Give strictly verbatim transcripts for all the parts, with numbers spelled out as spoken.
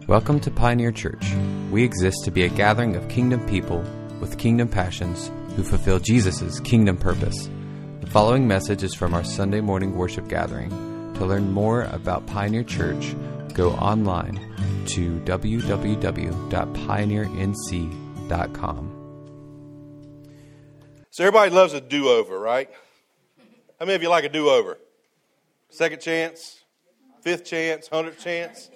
Welcome to Pioneer Church. We exist to be a gathering of kingdom people with kingdom passions who fulfill Jesus' kingdom purpose. The following message is from our Sunday morning worship gathering. To learn more about Pioneer Church, go online to w w w dot pioneer n c dot com. So everybody loves a do-over, right? How many of you like a do-over? Second chance, fifth chance, hundredth chance?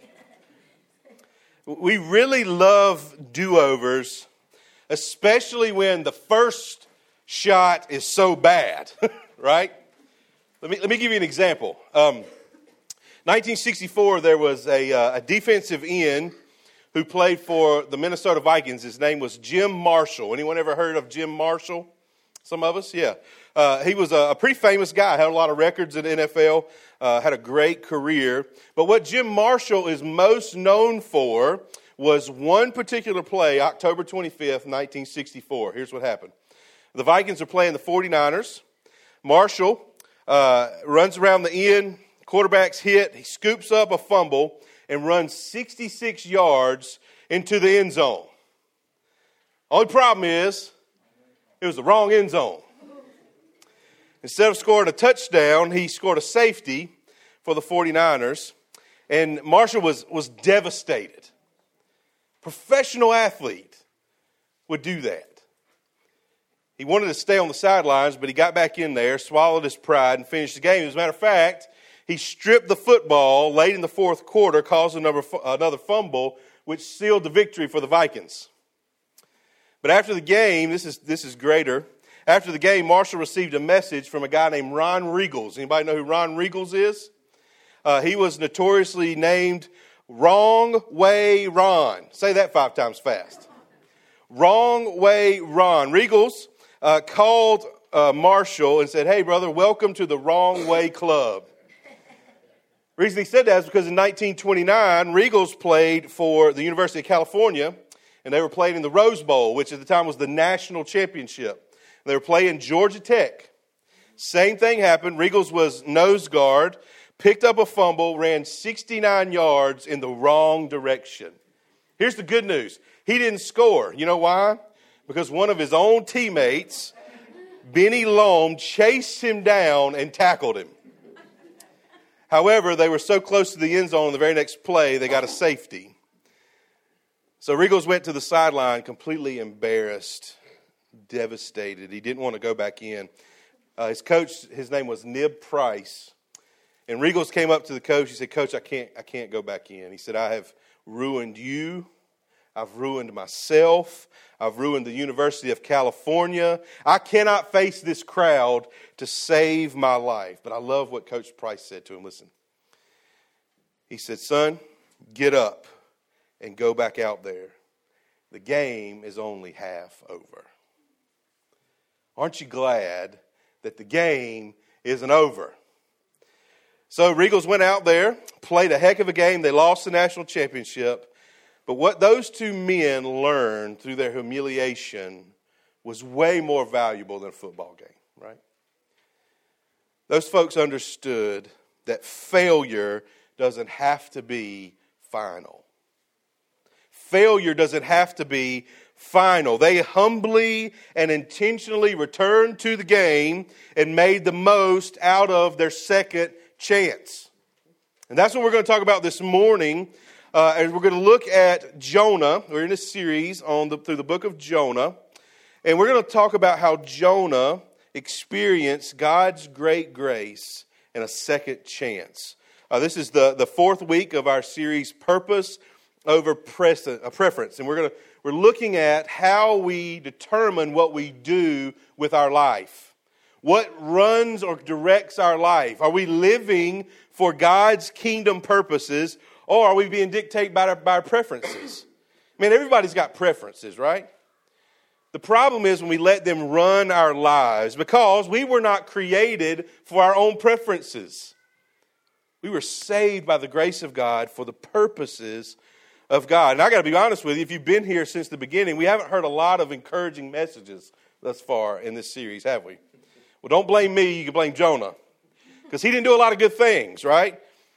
We really love do-overs, especially when the first shot is so bad, right? Let me let me give you an example. Um, nineteen sixty-four, there was a, uh, a defensive end who played for the Minnesota Vikings. His name was Jim Marshall. Anyone ever heard of Jim Marshall? Some of us, yeah. Uh, he was a, a pretty famous guy, had a lot of records in the N F L, uh, had a great career. But what Jim Marshall is most known for was one particular play, October twenty-fifth, nineteen sixty-four. Here's what happened. The Vikings are playing the forty-niners. Marshall uh, runs around the end, quarterback's hit, he scoops up a fumble and runs sixty-six yards into the end zone. Only problem is, it was the wrong end zone. Instead of scoring a touchdown, he scored a safety for the forty-niners. And Marshall was, was devastated. Professional athlete would do that. He wanted to stay on the sidelines, but he got back in there, swallowed his pride, and finished the game. As a matter of fact, he stripped the football late in the fourth quarter, caused another, another fumble, which sealed the victory for the Vikings. But after the game, this is this is greater. After the game, Marshall received a message from a guy named Ron Riegels. Anybody know who Ron Riegels is? Uh, he was notoriously named Wrong Way Ron. Say that five times fast. Wrong Way Ron. Riegels uh, called uh, Marshall and said, "Hey, brother, welcome to the Wrong Way Club." The reason he said that is because in nineteen twenty-nine, Riegels played for the University of California, and they were playing in the Rose Bowl, which at the time was the national championship. They were playing Georgia Tech. Same thing happened. Riegels was nose guard, picked up a fumble, ran sixty-nine yards in the wrong direction. Here's the good news. He didn't score. You know why? Because one of his own teammates, Benny Loam, chased him down and tackled him. However, they were so close to the end zone on the very next play, they got a safety. So Riegels went to the sideline completely embarrassed, devastated. He didn't want to go back in. Uh, his coach, his name was Nib Price. And Riegels came up to the coach. He said, "Coach, I can't, I can't go back in." He said, "I have ruined you. I've ruined myself. I've ruined the University of California. I cannot face this crowd to save my life." But I love what Coach Price said to him. Listen. He said, "Son, get up and go back out there. The game is only half over." Aren't you glad that the game isn't over? So Riegels went out there, played a heck of a game. They lost the national championship. But what those two men learned through their humiliation was way more valuable than a football game, right? Those folks understood that failure doesn't have to be final. Failure doesn't have to be final. They humbly and intentionally returned to the game and made the most out of their second chance. And that's what we're going to talk about this morning. Uh, and we're going to look at Jonah. We're in a series on the, through the book of Jonah. And we're going to talk about how Jonah experienced God's great grace and a second chance. Uh, this is the, the fourth week of our series, Purpose Over Preference. And we're going to We're looking at how we determine what we do with our life. What runs or directs our life? Are we living for God's kingdom purposes, or are we being dictated by our, by our preferences? I mean, everybody's got preferences, right? The problem is when we let them run our lives, because we were not created for our own preferences. We were saved by the grace of God for the purposes of God. And I got to be honest with you, if you've been here since the beginning, we haven't heard a lot of encouraging messages thus far in this series, have we? Well, don't blame me, you can blame Jonah, because he didn't do a lot of good things, right?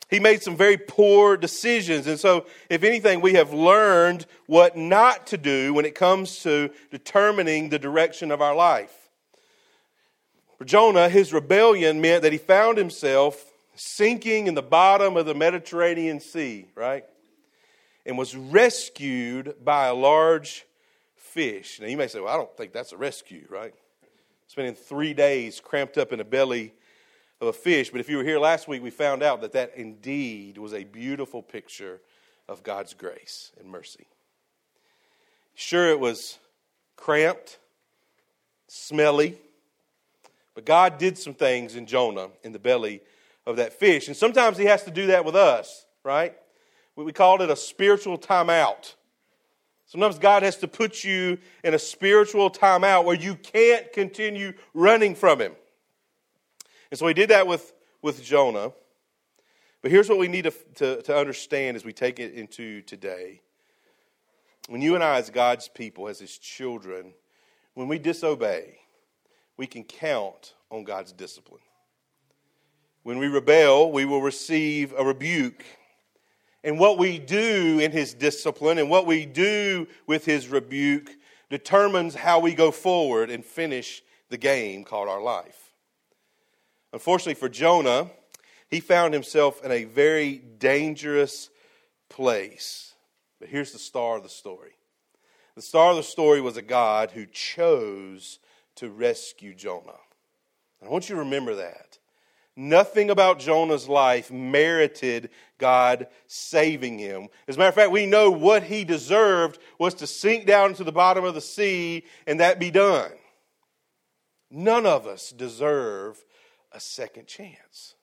He made some very poor decisions. And so, if anything, we have learned what not to do when it comes to determining the direction of our life. For Jonah, his rebellion meant that he found himself sinking in the bottom of the Mediterranean Sea, right? And was rescued by a large fish. Now, you may say, well, I don't think that's a rescue, right? Spending three days cramped up in the belly of a fish. But if you were here last week, we found out that that indeed was a beautiful picture of God's grace and mercy. Sure, it was cramped, smelly, but God did some things in Jonah in the belly of that fish. And sometimes he has to do that with us, right? We called it a spiritual timeout. Sometimes God has to put you in a spiritual timeout where you can't continue running from him. And so he did that with, with Jonah. But here's what we need to, to, to understand as we take it into today. When you and I, as God's people, as his children, when we disobey, we can count on God's discipline. When we rebel, we will receive a rebuke. And what we do in his discipline and what we do with his rebuke determines how we go forward and finish the game called our life. Unfortunately for Jonah, he found himself in a very dangerous place. But here's the star of the story. The star of the story was a God who chose to rescue Jonah. And I want you to remember that. Nothing about Jonah's life merited God saving him. As a matter of fact, we know what he deserved was to sink down into the bottom of the sea and that be done. None of us deserve a second chance.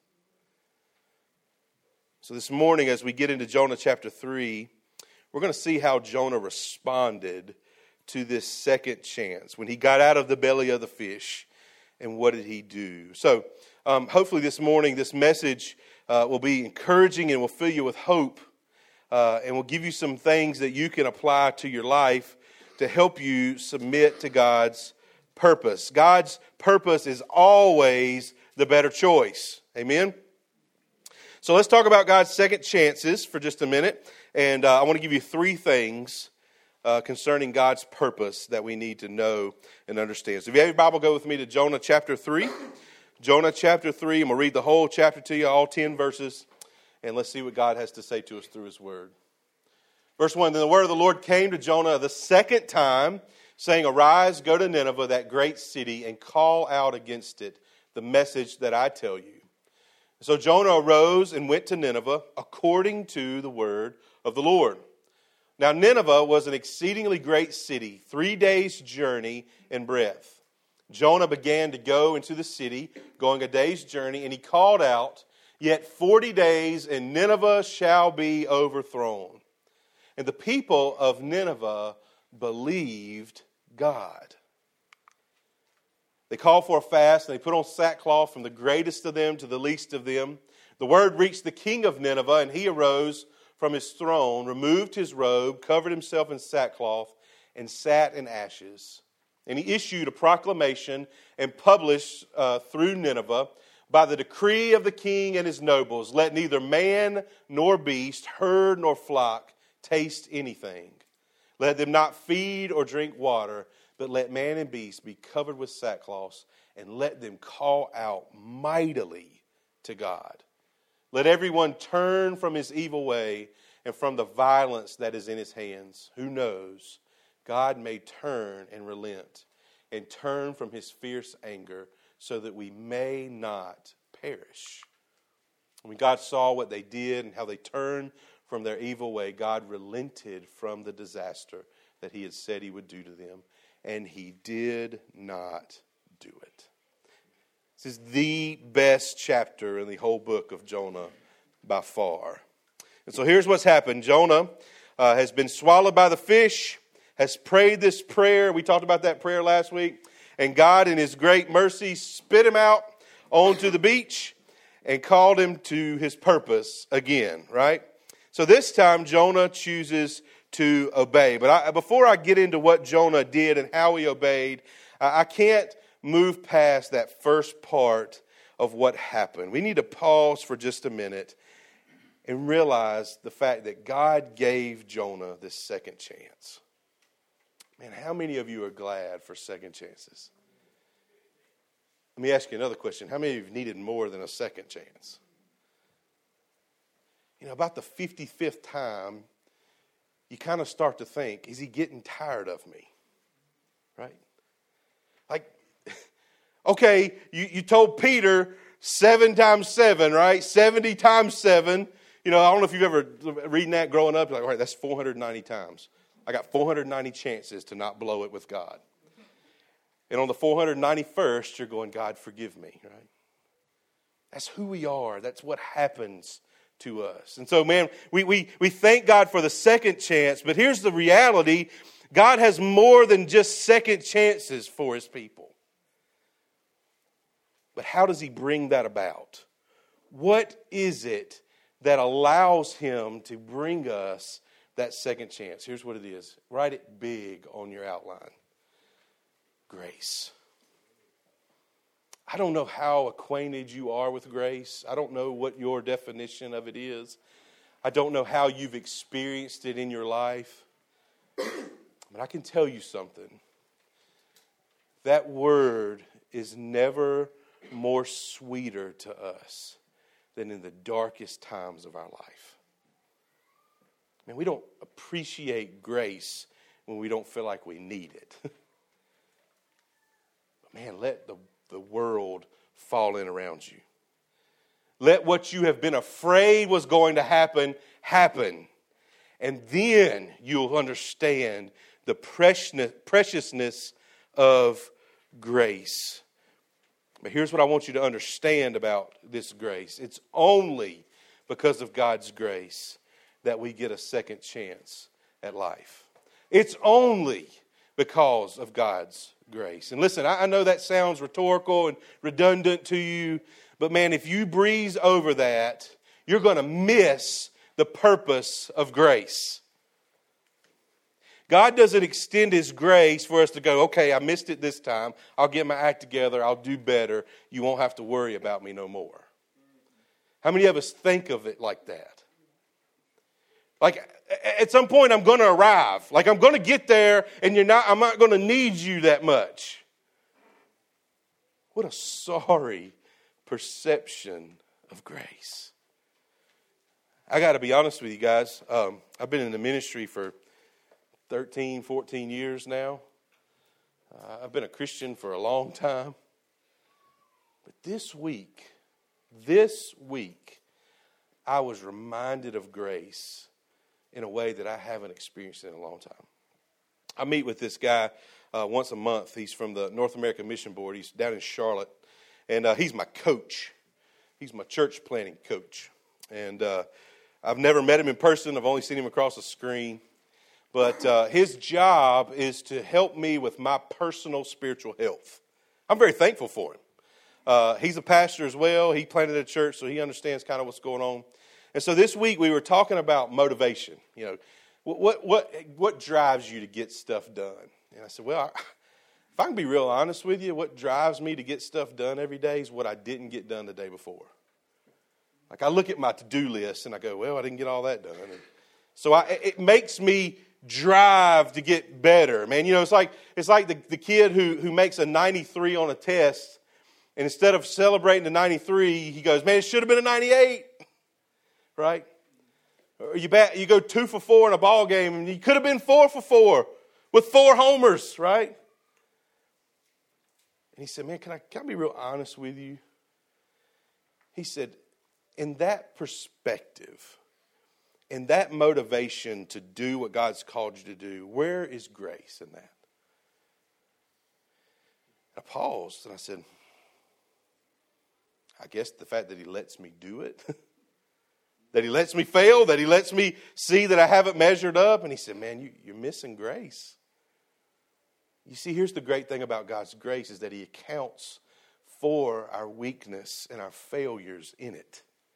So this morning, as we get into Jonah chapter three, we're going to see how Jonah responded to this second chance when he got out of the belly of the fish. And what did he do? So um, hopefully this morning, this message uh, will be encouraging and will fill you with hope uh, and will give you some things that you can apply to your life to help you submit to God's purpose. God's purpose is always the better choice. Amen? So let's talk about God's second chances for just a minute. And uh, I want to give you three things uh, concerning God's purpose that we need to know and understand. So if you have your Bible, go with me to Jonah chapter three. Jonah chapter three, and we'll read the whole chapter to you, all ten verses. And let's see what God has to say to us through his word. Verse one, then the word of the Lord came to Jonah the second time, saying, arise, go to Nineveh, that great city, and call out against it the message that I tell you. So Jonah arose and went to Nineveh according to the word of the Lord. Now Nineveh was an exceedingly great city, three days' journey in breadth. Jonah began to go into the city, going a day's journey, and he called out, yet forty days and Nineveh shall be overthrown. And the people of Nineveh believed God. They called for a fast, and they put on sackcloth from the greatest of them to the least of them. The word reached the king of Nineveh, and he arose from his throne, removed his robe, covered himself in sackcloth, and sat in ashes. And he issued a proclamation and published uh, through Nineveh, by the decree of the king and his nobles, let neither man nor beast, herd nor flock, taste anything. Let them not feed or drink water, but let man and beast be covered with sackcloth, and let them call out mightily to God. Let everyone turn from his evil way and from the violence that is in his hands. Who knows? God may turn and relent and turn from his fierce anger so that we may not perish. When God saw what they did and how they turned from their evil way, God relented from the disaster that he had said he would do to them. And he did not do it. This is the best chapter in the whole book of Jonah by far. And so here's what's happened. Jonah uh, has been swallowed by the fish, has prayed this prayer. We talked about that prayer last week. And God, in his great mercy, spit him out onto the beach and called him to his purpose again, right? So this time Jonah chooses to obey. But I, before I get into what Jonah did and how he obeyed, I, I can't move past that first part of what happened. We need to pause for just a minute and realize the fact that God gave Jonah this second chance. Man, how many of you are glad for second chances? Let me ask you another question. How many of you needed more than a second chance? You know, about the fifty-fifth time, you kind of start to think, is he getting tired of me? Right? Like, okay, you, you told Peter seven times seven, right? seventy times seven. You know, I don't know if you've ever reading that growing up. You're like, all right, that's four hundred ninety times. I got four hundred ninety chances to not blow it with God. And on the four hundred ninety-first, you're going, God, forgive me, right? That's who we are. That's what happens to us. And so, man, we, we, we thank God for the second chance, but here's the reality. God has more than just second chances for his people. But how does he bring that about? What is it that allows him to bring us that second chance? Here's what it is. Write it big on your outline. Grace. I don't know how acquainted you are with grace. I don't know what your definition of it is. I don't know how you've experienced it in your life. But I can tell you something. That word is never more sweeter to us than in the darkest times of our life. Man, we don't appreciate grace when we don't feel like we need it. But man, let the, the world fall in around you. Let what you have been afraid was going to happen, happen. And then you'll understand the preciousness of grace. But here's what I want you to understand about this grace. It's only because of God's grace that we get a second chance at life. It's only because of God's grace. And listen, I know that sounds rhetorical and redundant to you, but man, if you breeze over that, you're going to miss the purpose of grace. God doesn't extend his grace for us to go, okay, I missed it this time. I'll get my act together. I'll do better. You won't have to worry about me no more. How many of us think of it like that? Like, at some point, I'm going to arrive. Like, I'm going to get there, and you're not. I'm not going to need you that much. What a sorry perception of grace. I got to be honest with you guys. Um, I've been in the ministry for thirteen, fourteen years now. Uh, I've been a Christian for a long time. But this week, this week, I was reminded of grace in a way that I haven't experienced in a long time. I meet with this guy uh, once a month. He's from the North American Mission Board. He's down in Charlotte. And uh, he's my coach. He's my church planting coach. And uh, I've never met him in person. I've only seen him across the screen. But uh, his job is to help me with my personal spiritual health. I'm very thankful for him. Uh, he's a pastor as well. He planted a church, so he understands kind of what's going on. And so this week we were talking about motivation. You know, what what what drives you to get stuff done? And I said, well, I, if I can be real honest with you, what drives me to get stuff done every day is what I didn't get done the day before. Like I look at my to-do list and I go, well, I didn't get all that done. And so I, it makes me drive to get better, man. You know, it's like it's like the, the kid who who makes a ninety-three on a test, and instead of celebrating the ninety-three, he goes, man, it should have been a ninety-eight. Right? Or you bat, you go two for four in a ball game, and you could have been four for four with four homers, right? And he said, man, can I, can I be real honest with you? He said, in that perspective, in that motivation to do what God's called you to do, where is grace in that? I paused, and I said, I guess the fact that he lets me do it. That he lets me fail, that he lets me see that I haven't measured up. And he said, man, you, you're missing grace. You see, here's the great thing about God's grace is that he accounts for our weakness and our failures in it.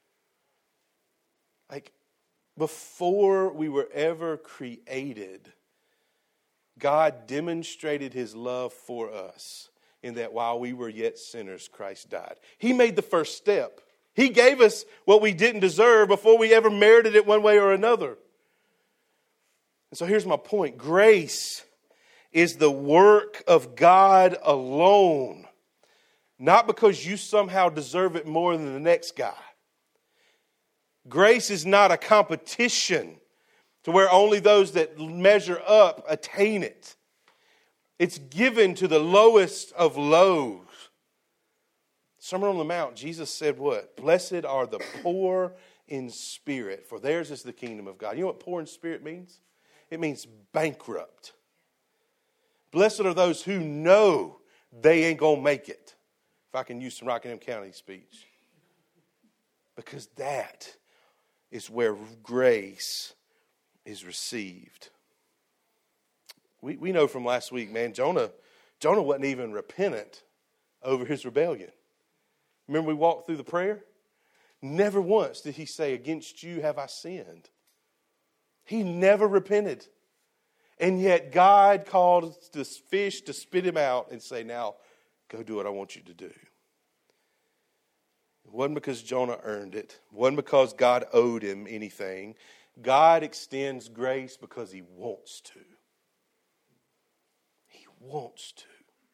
Like, before we were ever created, God demonstrated his love for us in that while we were yet sinners, Christ died. He made the first step. He gave us what we didn't deserve before we ever merited it one way or another. And so here's my point. Grace is the work of God alone. Not because you somehow deserve it more than the next guy. Grace is not a competition to where only those that measure up attain it. It's given to the lowest of lows. Sermon on the Mount, Jesus said what? Blessed are the poor in spirit, for theirs is the kingdom of God. You know what poor in spirit means? It means bankrupt. Blessed are those who know they ain't going to make it. If I can use some Rockingham County speech. Because that is where grace is received. We we know from last week, man, Jonah, Jonah wasn't even repentant over his rebellion. Remember we walked through the prayer? Never once did he say, against you have I sinned. He never repented. And yet God called this fish to spit him out and say, now go do what I want you to do. It wasn't because Jonah earned it. It wasn't because God owed him anything. God extends grace because he wants to. He wants to.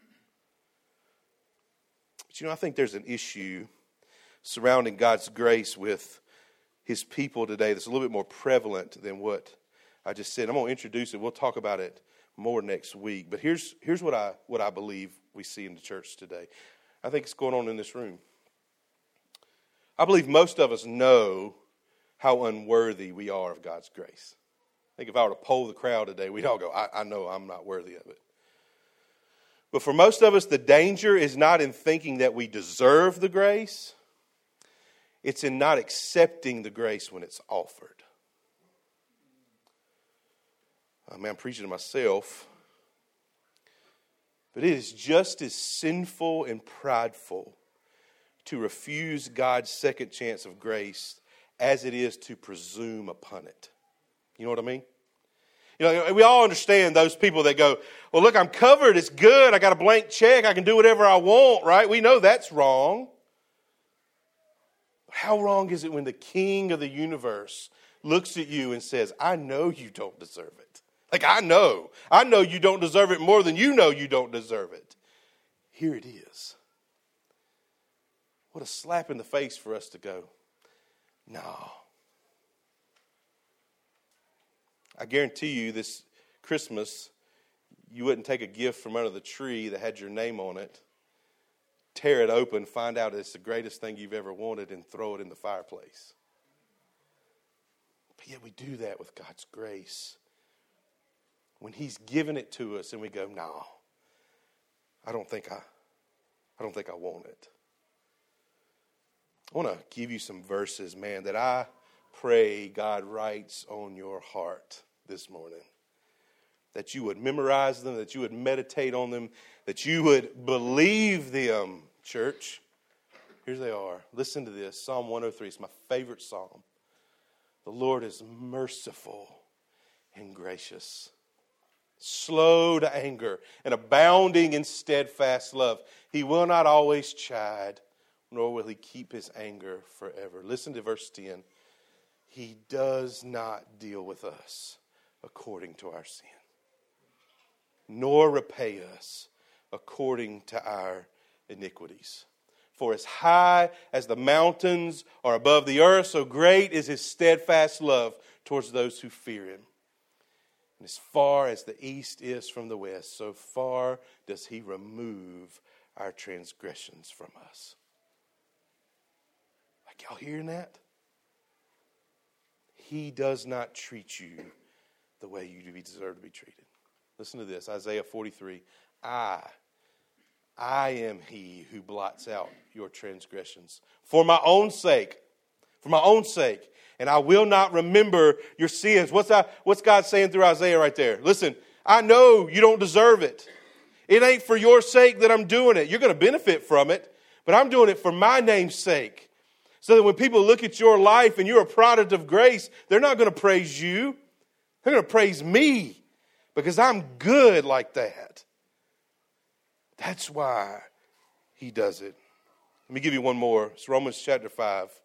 But you know, I think there's an issue surrounding God's grace with his people today that's a little bit more prevalent than what I just said. I'm going to introduce it. We'll talk about it more next week. But here's here's what I what I believe we see in the church today. I think it's going on in this room. I believe most of us know how unworthy we are of God's grace. I think if I were to poll the crowd today, we'd all go, I, I know I'm not worthy of it. But for most of us, the danger is not in thinking that we deserve the grace. It's in not accepting the grace when it's offered. I mean, I'm preaching to myself. But it is just as sinful and prideful to refuse God's second chance of grace as it is to presume upon it. You know what I mean? You know, we all understand those people that go, well, look, I'm covered. It's good. I got a blank check. I can do whatever I want, right? We know that's wrong. But how wrong is it when the King of the universe looks at you and says, I know you don't deserve it. Like, I know. I know you don't deserve it more than you know you don't deserve it. Here it is. What a slap in the face for us to go, no. I guarantee you this Christmas, you wouldn't take a gift from under the tree that had your name on it, tear it open, find out it's the greatest thing you've ever wanted, and throw it in the fireplace. But yet we do that with God's grace. When he's given it to us and we go, no, I don't think I, I don't think I want it. I want to give you some verses, man, that I pray God writes on your heart this morning. That you would memorize them, that you would meditate on them, that you would believe them, church. Here they are. Listen to this. Psalm one oh three. It's my favorite psalm. The Lord is merciful and gracious, slow to anger, and abounding in steadfast love. He will not always chide, nor will he keep his anger forever. Listen to verse ten. He does not deal with us according to our sin, nor repay us according to our iniquities. For as high as the mountains are above the earth, so great is his steadfast love towards those who fear him. And as far as the east is from the west, so far does he remove our transgressions from us. Like, y'all hearing that? He does not treat you the way you deserve to be treated. Listen to this, Isaiah forty-three. I, I am he who blots out your transgressions for my own sake, for my own sake, and I will not remember your sins. What's that, what's God saying through Isaiah right there? Listen, I know you don't deserve it. It ain't for your sake that I'm doing it. You're going to benefit from it, but I'm doing it for my name's sake. So that when people look at your life and you're a product of grace, they're not going to praise you. They're going to praise me because I'm good like that. That's why he does it. Let me give you one more. It's Romans chapter five.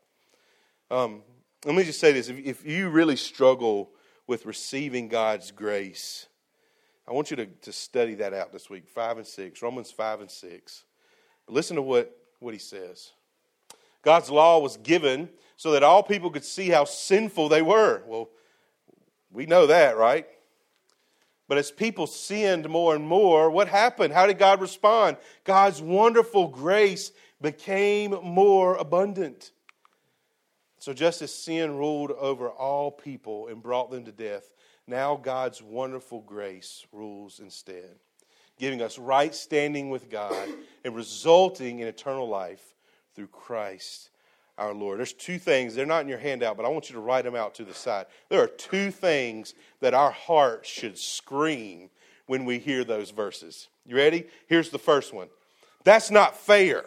Um, let me just say this. If, if you really struggle with receiving God's grace, I want you to, to study that out this week, five and six, Romans five and six. But listen to what, what he says. God's law was given so that all people could see how sinful they were. Well, we know that, right? But as people sinned more and more, what happened? How did God respond? God's wonderful grace became more abundant. So just as sin ruled over all people and brought them to death, now God's wonderful grace rules instead, giving us right standing with God and resulting in eternal life through Christ our Lord. There's two things. They're not in your handout, but I want you to write them out to the side. There are two things that our heart should scream when we hear those verses. You ready? Here's the first one. That's not fair.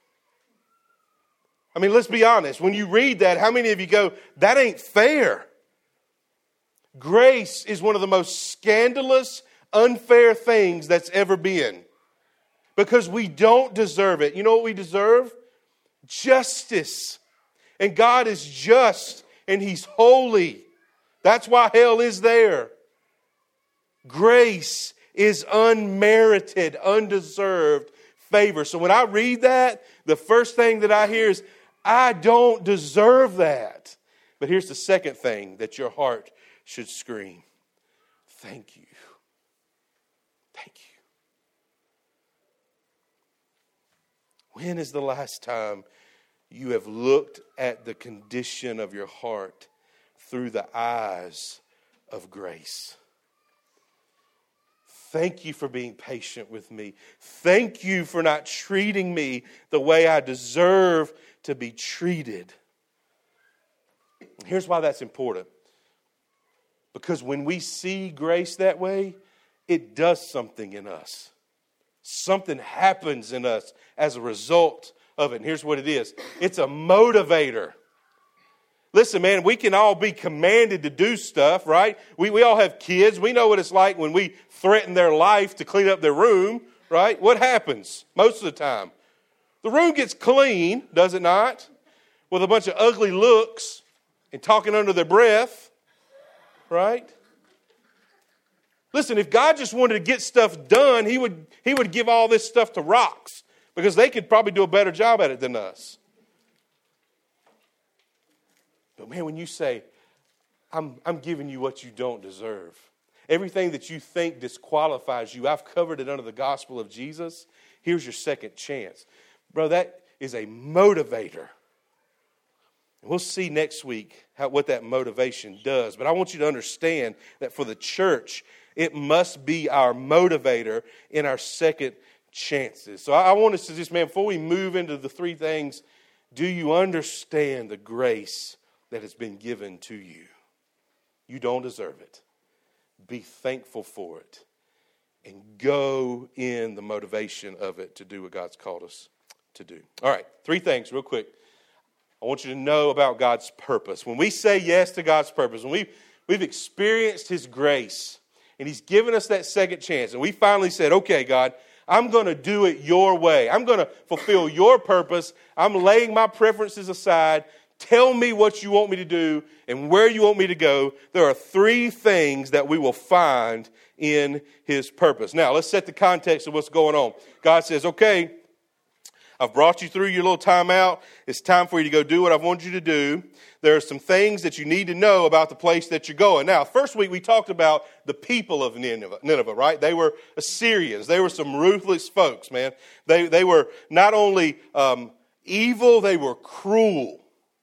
I mean, let's be honest. When you read that, how many of you go, that ain't fair? Grace is one of the most scandalous, unfair things that's ever been. Because we don't deserve it. You know what we deserve? Justice. And God is just and He's holy. That's why hell is there. Grace is unmerited, undeserved favor. So when I read that, the first thing that I hear is, I don't deserve that. But here's the second thing that your heart should scream. Thank you. Thank you. When is the last time you have looked at the condition of your heart through the eyes of grace? Thank you for being patient with me. Thank you for not treating me the way I deserve to be treated. Here's why that's important. Because when we see grace that way, it does something in us. Something happens in us as a result of it. And here's what it is. It's a motivator. Listen, man, we can all be commanded to do stuff, right? We, we all have kids. We know what it's like when we threaten their life to clean up their room, right? What happens most of the time? The room gets clean, does it not? With a bunch of ugly looks and talking under their breath, right? Listen, if God just wanted to get stuff done, he would, he would give all this stuff to rocks because they could probably do a better job at it than us. But man, when you say, I'm, I'm giving you what you don't deserve, everything that you think disqualifies you, I've covered it under the gospel of Jesus, here's your second chance. Bro, that is a motivator. And we'll see next week how, what that motivation does. But I want you to understand that for the church, it must be our motivator in our second chances. So I, I want us to just, man, before we move into the three things, do you understand the grace that has been given to you? You don't deserve it. Be thankful for it. And go in the motivation of it to do what God's called us to do. All right, three things real quick. I want you to know about God's purpose. When we say yes to God's purpose, when we, we've experienced His grace, and He's given us that second chance, and we finally said, okay, God, I'm going to do it your way. I'm going to fulfill your purpose. I'm laying my preferences aside. Tell me what you want me to do and where you want me to go. There are three things that we will find in His purpose. Now, let's set the context of what's going on. God says, okay, I've brought you through your little time out. It's time for you to go do what I've wanted you to do. There are some things that you need to know about the place that you're going. Now, first week we talked about the people of Nineveh, Nineveh, right? They were Assyrians. They were some ruthless folks, man. They, they were not only um, evil, they were cruel.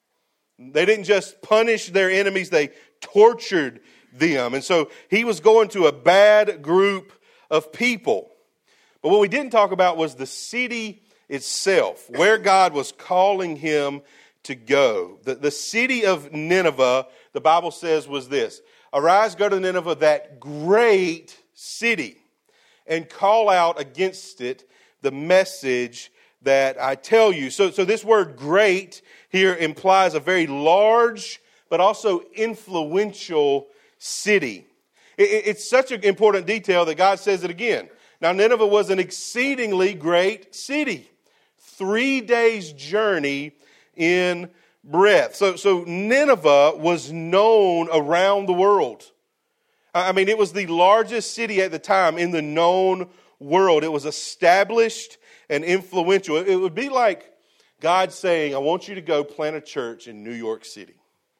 They didn't just punish their enemies, they tortured them. And so he was going to a bad group of people. But what we didn't talk about was the city itself, where God was calling him to go. The, the city of Nineveh, the Bible says, was this: arise, go to Nineveh, that great city, and call out against it the message that I tell you. So, so this word great here implies a very large but also influential city. It, it's such an important detail that God says it again. Now, Nineveh was an exceedingly great city. Three days' journey in breath. So, so Nineveh was known around the world. I mean, it was the largest city at the time in the known world. It was established and influential. It would be like God saying, I want you to go plant a church in New York City.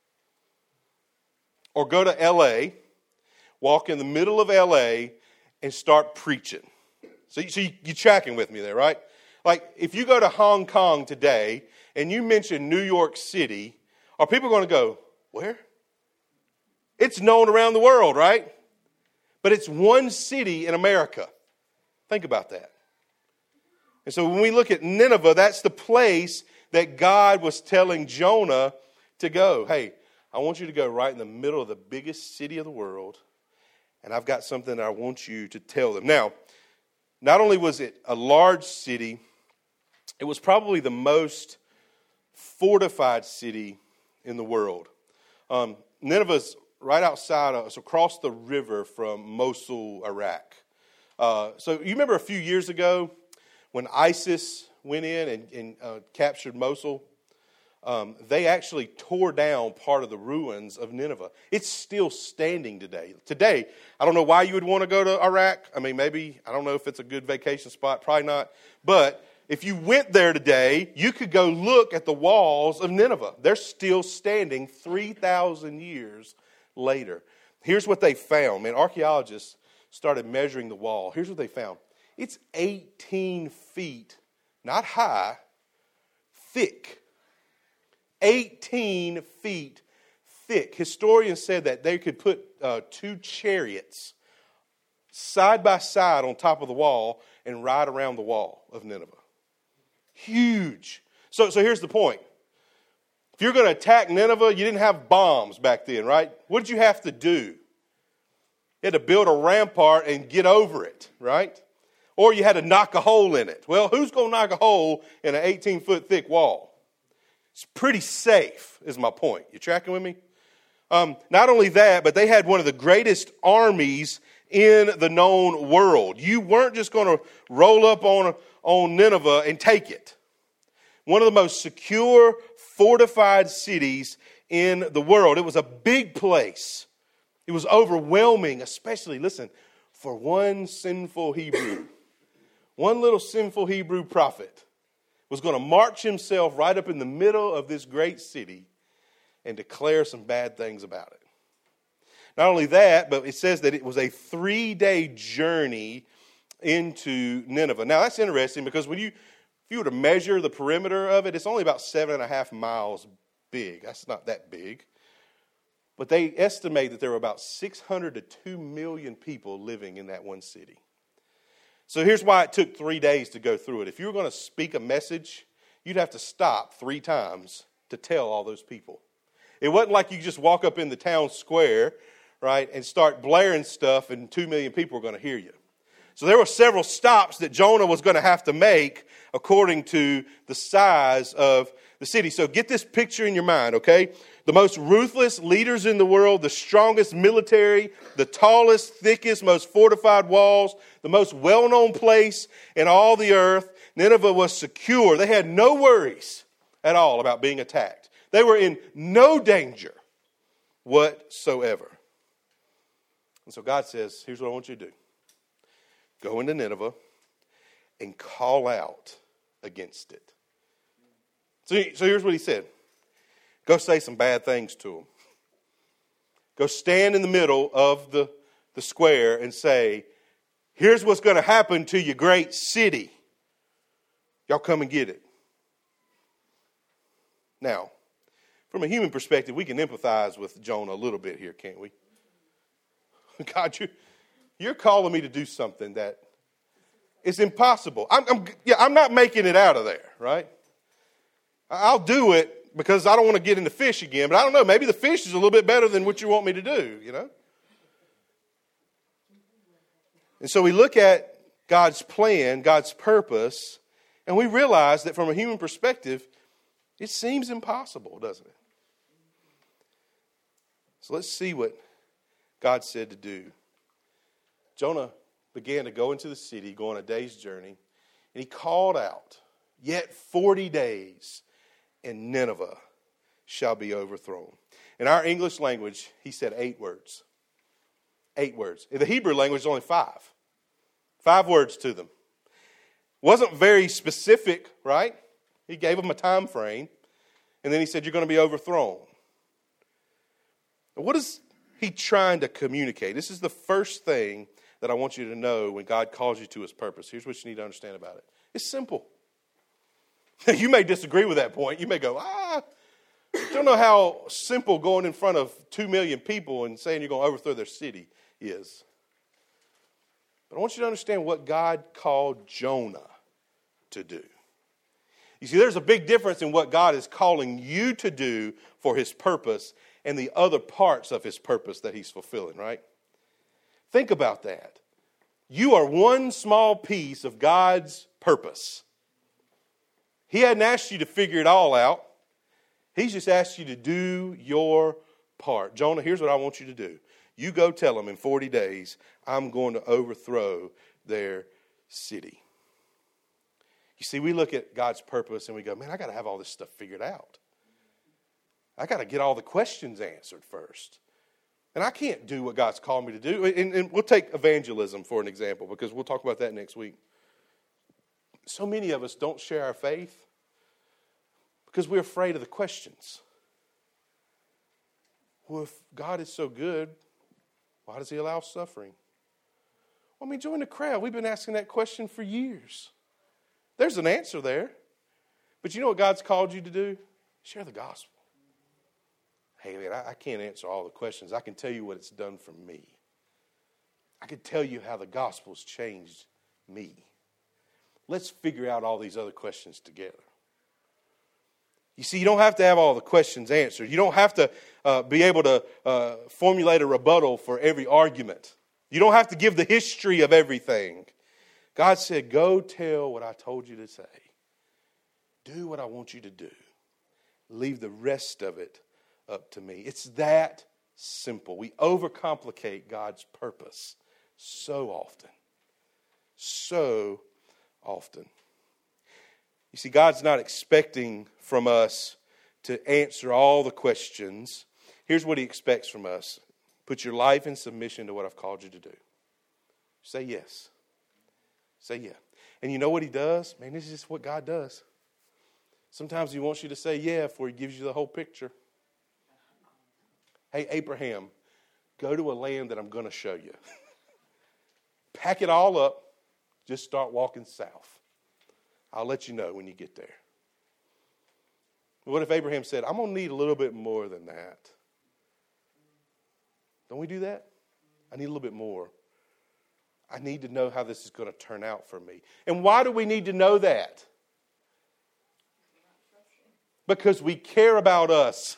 Or go to L A, walk in the middle of L A, and start preaching. So, so you, you're tracking with me there, right? Like, if you go to Hong Kong today, and you mention New York City, are people going to go, where? It's known around the world, right? But it's one city in America. Think about that. And so when we look at Nineveh, that's the place that God was telling Jonah to go. Hey, I want you to go right in the middle of the biggest city of the world, and I've got something that I want you to tell them. Now, not only was it a large city, it was probably the most fortified city in the world. Um, Nineveh's right outside of us, across the river from Mosul, Iraq. Uh, so you remember a few years ago when ISIS went in and, and uh, captured Mosul? Um, they actually tore down part of the ruins of Nineveh. It's still standing today. Today, I don't know why you would want to go to Iraq. I mean, maybe, I don't know if it's a good vacation spot, probably not. But if you went there today, you could go look at the walls of Nineveh. They're still standing three thousand years later. Here's what they found. Man, archaeologists started measuring the wall. Here's what they found. It's eighteen feet, not high, thick. eighteen feet thick. Historians said that they could put uh, two chariots side by side on top of the wall and ride around the wall of Nineveh. Huge. So, so here's the point. If you're going to attack Nineveh, you didn't have bombs back then, right? What did you have to do? You had to build a rampart and get over it, right? Or you had to knock a hole in it. Well, who's going to knock a hole in an eighteen-foot thick wall? It's pretty safe, is my point. You tracking with me? Um, not only that, but they had one of the greatest armies in the known world. You weren't just going to roll up on, on Nineveh and take it. One of the most secure, fortified cities in the world. It was a big place. It was overwhelming, especially, listen, for one sinful Hebrew. One little sinful Hebrew prophet was going to march himself right up in the middle of this great city and declare some bad things about it. Not only that, but it says that it was a three-day journey into Nineveh. Now, that's interesting because when you, if you were to measure the perimeter of it, it's only about seven and a half miles big. That's not that big. But they estimate that there were about six hundred to two million people living in that one city. So here's why it took three days to go through it. If you were going to speak a message, you'd have to stop three times to tell all those people. It wasn't like you just walk up in the town square, right, and start blaring stuff and two million people are going to hear you. So there were several stops that Jonah was going to have to make according to the size of the city. So get this picture in your mind, okay? The most ruthless leaders in the world, the strongest military, the tallest, thickest, most fortified walls, the most well-known place in all the earth. Nineveh was secure. They had no worries at all about being attacked. They were in no danger whatsoever. And so God says, here's what I want you to do. Go into Nineveh and call out against it. So, so here's what he said. Go say some bad things to them. Go stand in the middle of the, the square and say, here's what's going to happen to your great city. Y'all come and get it. Now, from a human perspective, we can empathize with Jonah a little bit here, can't we? God, you, you're calling me to do something that is impossible. I'm, I'm, yeah, I'm not making it out of there, right? I'll do it because I don't want to get into fish again. But I don't know, maybe the fish is a little bit better than what you want me to do, you know? And so we look at God's plan, God's purpose, and we realize that from a human perspective, it seems impossible, doesn't it? So let's see what God said to do. Jonah began to go into the city, go on a day's journey, and he called out, yet forty days, and Nineveh shall be overthrown. In our English language, he said eight words. Eight words. In the Hebrew language, only five. Five words to them. Wasn't very specific, right? He gave them a time frame. And then he said, you're going to be overthrown. What is he trying to communicate? This is the first thing that I want you to know when God calls you to his purpose. Here's what you need to understand about it. It's simple. You may disagree with that point. You may go, ah, don't know how simple going in front of two million people and saying you're going to overthrow their city is. But I want you to understand what God called Jonah to do. You see, there's a big difference in what God is calling you to do for his purpose and the other parts of his purpose that he's fulfilling, right? Think about that. You are one small piece of God's purpose. He hadn't asked you to figure it all out. He's just asked you to do your part. Jonah, here's what I want you to do. You go tell them in forty days, I'm going to overthrow their city. You see, we look at God's purpose and we go, man, I got to have all this stuff figured out. I got to get all the questions answered first. And I can't do what God's called me to do. And, and we'll take evangelism for an example, because we'll talk about that next week. So many of us don't share our faith because we're afraid of the questions. Well, if God is so good, why does he allow suffering? Well, I mean, join the crowd. We've been asking that question for years. There's an answer there. But you know what God's called you to do? Share the gospel. Hey, man, I, I can't answer all the questions. I can tell you what it's done for me. I can tell you how the gospel's changed me. Let's figure out all these other questions together. You see, you don't have to have all the questions answered. You don't have to uh, be able to uh, formulate a rebuttal for every argument. You don't have to give the history of everything. God said, go tell what I told you to say. Do what I want you to do. Leave the rest of it up to me. It's that simple. We overcomplicate God's purpose so often. So often. You see, God's not expecting from us to answer all the questions. Here's what he expects from us. Put your life in submission to what I've called you to do. Say yes. Say yeah. And you know what he does? Man, this is just what God does. Sometimes he wants you to say yeah before he gives you the whole picture. Hey, Abraham, go to a land that I'm going to show you. Pack it all up. Just start walking south. I'll let you know when you get there. What if Abraham said, I'm going to need a little bit more than that? Don't we do that? I need a little bit more. I need to know how this is going to turn out for me. And why do we need to know that? Because we care about us.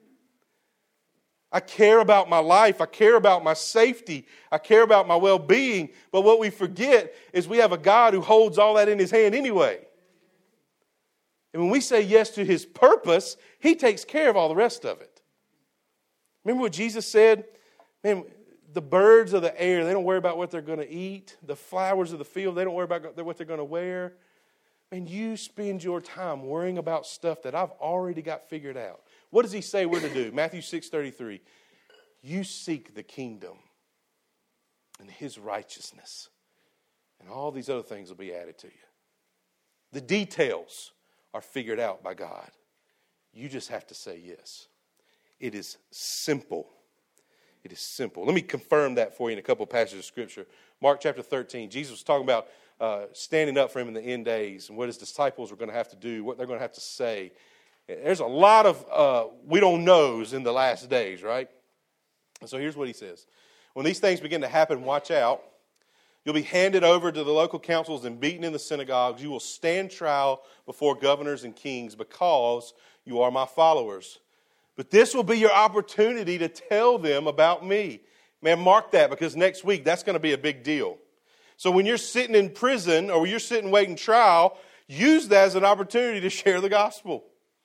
I care about my life. I care about my safety. I care about my well-being. But what we forget is we have a God who holds all that in his hand anyway. And when we say yes to his purpose, he takes care of all the rest of it. Remember what Jesus said? Man, the birds of the air, they don't worry about what they're going to eat. The flowers of the field, they don't worry about what they're going to wear. Man, you spend your time worrying about stuff that I've already got figured out. What does he say we're to do? Matthew six thirty-three. You seek the kingdom and his righteousness, and all these other things will be added to you. The details are figured out by God. You just have to say yes. It is simple. It is simple. Let me confirm that for you in a couple of passages of Scripture. Mark chapter thirteen, Jesus was talking about uh, standing up for him in the end days and what his disciples were going to have to do, what they're going to have to say. There's a lot of uh, we don't knows in the last days, right? And so here's what he says. When these things begin to happen, watch out. You'll be handed over to the local councils and beaten in the synagogues. You will stand trial before governors and kings because you are my followers. But this will be your opportunity to tell them about me. Man, mark that, because next week that's going to be a big deal. So when you're sitting in prison or when you're sitting waiting trial, use that as an opportunity to share the gospel.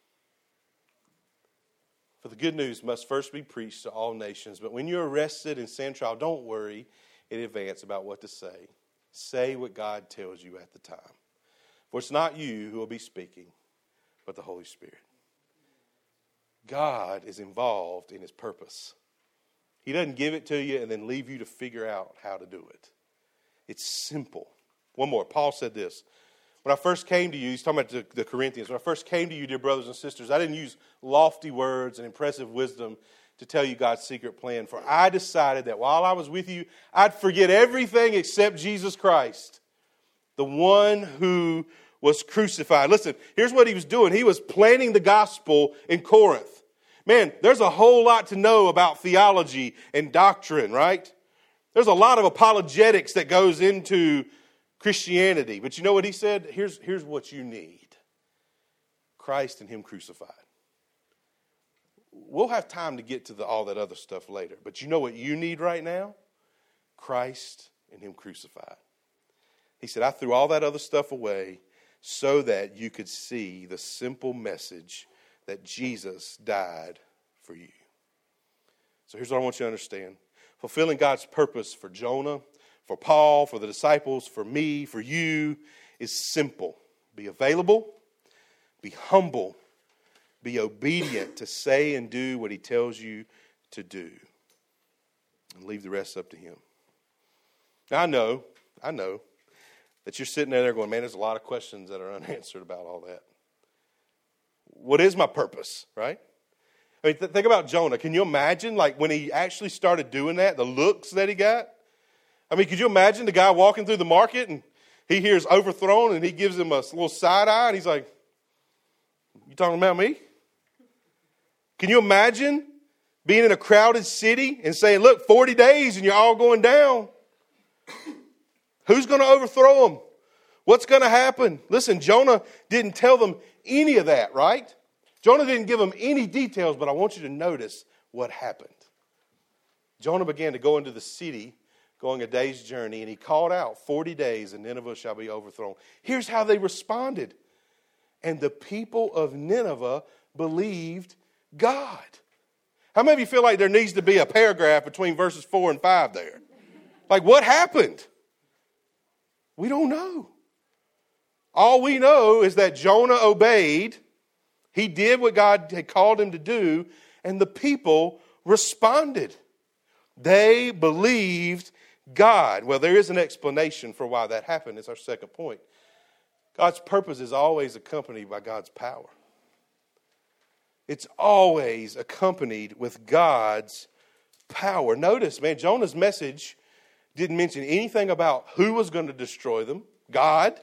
For the good news must first be preached to all nations. But when you're arrested and stand trial, don't worry in advance about what to say. Say what God tells you at the time. For it's not you who will be speaking, but the Holy Spirit. God is involved in his purpose. He doesn't give it to you and then leave you to figure out how to do it. It's simple. One more. Paul said this. When I first came to you, he's talking about the, the Corinthians. When I first came to you, dear brothers and sisters, I didn't use lofty words and impressive wisdom to tell you God's secret plan. For I decided that while I was with you, I'd forget everything except Jesus Christ, the one who was crucified. Listen, here's what he was doing. He was planting the gospel in Corinth. Man, there's a whole lot to know about theology and doctrine, right? There's a lot of apologetics that goes into Christianity. But you know what he said? Here's, here's what you need. Christ and him crucified. We'll have time to get to the, all that other stuff later. But you know what you need right now? Christ and him crucified. He said, I threw all that other stuff away so that you could see the simple message that Jesus died for you. So here's what I want you to understand. Fulfilling God's purpose for Jonah, for Paul, for the disciples, for me, for you, is simple. Be available, be humble, be obedient to say and do what he tells you to do. And leave the rest up to him. Now, I know, I know that you're sitting there going, man, there's a lot of questions that are unanswered about all that. What is my purpose, right? I mean, th- think about Jonah. Can you imagine, like, when he actually started doing that, the looks that he got? I mean, could you imagine the guy walking through the market and he hears overthrown and he gives him a little side eye and he's like, you talking about me? Can you imagine being in a crowded city and saying, look, forty days and you're all going down? Who's going to overthrow them? What's going to happen? Listen, Jonah didn't tell them any of that, right? Jonah didn't give them any details, but I want you to notice what happened. Jonah began to go into the city, going a day's journey, and he called out, forty days and Nineveh shall be overthrown. Here's how they responded. And the people of Nineveh believed God. How many of you feel like there needs to be a paragraph between verses four and five there? Like, what happened? We don't know. All we know is that Jonah obeyed. He did what God had called him to do, and the people responded. They believed God. Well, there is an explanation for why that happened. It's our second point. God's purpose is always accompanied by God's power. It's always accompanied with God's power. Notice, man, Jonah's message didn't mention anything about who was going to destroy them, God.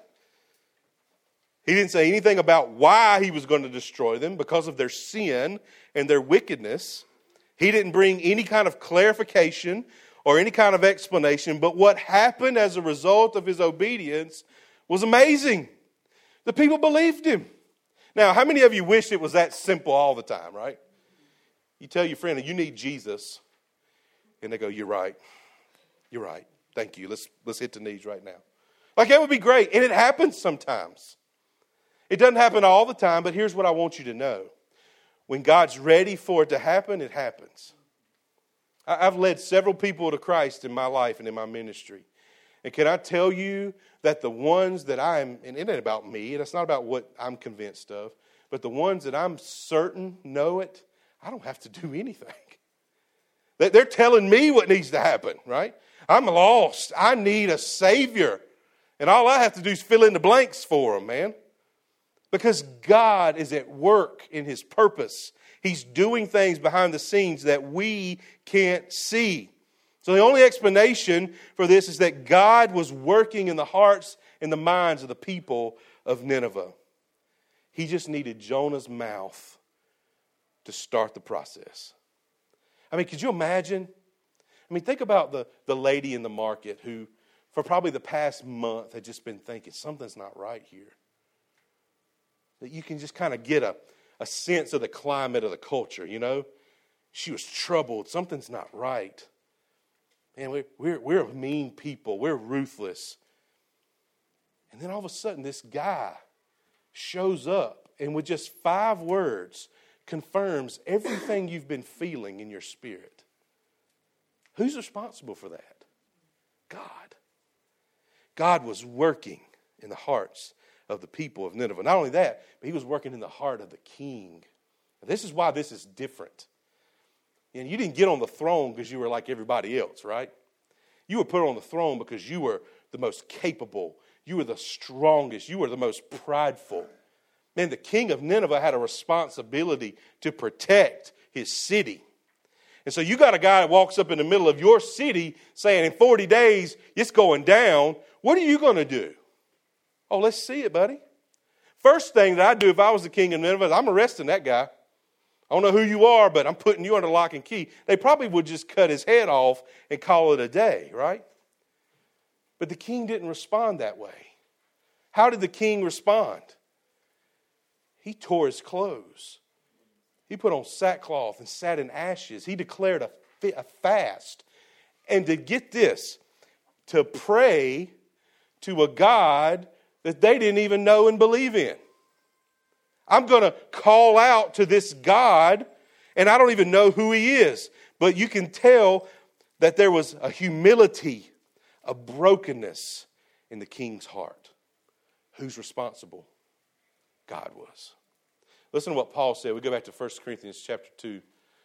He didn't say anything about why he was going to destroy them because of their sin and their wickedness. He didn't bring any kind of clarification or any kind of explanation. But what happened as a result of his obedience was amazing. The people believed him. Now, how many of you wish it was that simple all the time, right? You tell your friend, you need Jesus. And they go, you're right. You're right. Thank you. Let's, let's hit the knees right now. Like, that would be great. And it happens sometimes. It doesn't happen all the time, but here's what I want you to know. When God's ready for it to happen, it happens. I've led several people to Christ in my life and in my ministry. And can I tell you that the ones that I'm, and it ain't about me, and it's not about what I'm convinced of, but the ones that I'm certain know it, I don't have to do anything. They're telling me what needs to happen, right? I'm lost. I need a Savior. And all I have to do is fill in the blanks for them, man. Because God is at work in his purpose. He's doing things behind the scenes that we can't see. So the only explanation for this is that God was working in the hearts and the minds of the people of Nineveh. He just needed Jonah's mouth to start the process. I mean, could you imagine? I mean, think about the, the lady in the market who, for probably the past month, had just been thinking, something's not right here. That you can just kind of get a, a sense of the climate of the culture, you know. She was troubled. Something's not right. Man, we're, we're, we're mean people. We're ruthless. And then all of a sudden, this guy shows up and with just five words confirms everything you've been feeling in your spirit. Who's responsible for that? God. God was working in the hearts of the people of Nineveh. Not only that, but he was working in the heart of the king This is why this is different. And you didn't get on the throne because you were like everybody else, right? You were put on the throne because you were the most capable. You were the strongest. You were the most prideful. Man, the king of Nineveh had a responsibility to protect his city. And so you got a guy that walks up in the middle of your city saying in forty days it's going down. What are you going to do? Oh, let's see it, buddy. First thing that I'd do if I was the king of Nineveh is I'm arresting that guy. I don't know who you are, but I'm putting you under lock and key. They probably would just cut his head off and call it a day, right? But the king didn't respond that way. How did the king respond? He tore his clothes. He put on sackcloth and sat in ashes. He declared a, a fast. And to get this, to pray to a God that they didn't even know and believe in. I'm going to call out to this God, and I don't even know who he is. But you can tell that there was a humility, a brokenness in the king's heart. Who's responsible? God was. Listen to what Paul said. We go back to First Corinthians chapter two.